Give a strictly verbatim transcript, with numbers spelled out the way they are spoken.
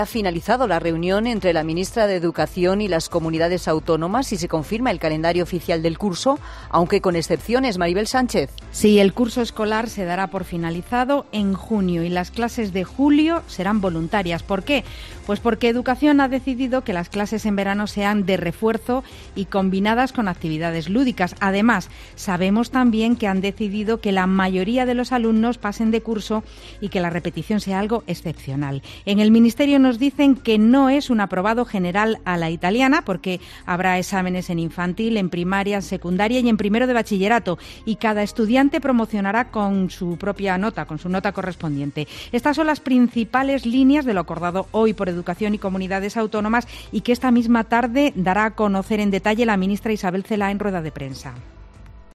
Ha finalizado la reunión entre la ministra de Educación y las comunidades autónomas y se confirma el calendario oficial del curso, aunque con excepciones. Maribel Sánchez. Sí, el curso escolar se dará por finalizado en junio y las clases de julio serán voluntarias. ¿Por qué? Pues porque Educación ha decidido que las clases en verano sean de refuerzo y combinadas con actividades lúdicas. Además, sabemos también que han decidido que la mayoría de los alumnos pasen de curso y que la repetición sea algo excepcional. En el Ministerio nos dicen que no es un aprobado general a la italiana porque habrá exámenes en infantil, en primaria, en secundaria y en primero de bachillerato y cada estudiante promocionará con su propia nota, con su nota correspondiente. Estas son las principales líneas de lo acordado hoy por Educación y Comunidades Autónomas y que esta misma tarde dará a conocer en detalle la ministra Isabel Celaá en rueda de prensa.